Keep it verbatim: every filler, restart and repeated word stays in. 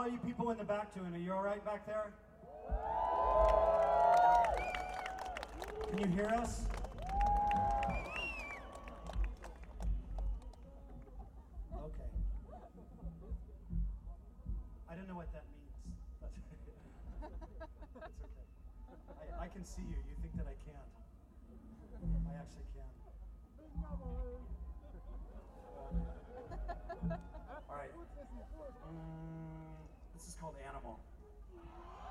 you people in the back doing? Are you all right back there? Can you hear us? Okay. I don't know what that means. That's, that's okay. I, I can see you. You think that I can't. I actually can. All right. Mm, this is called Animal.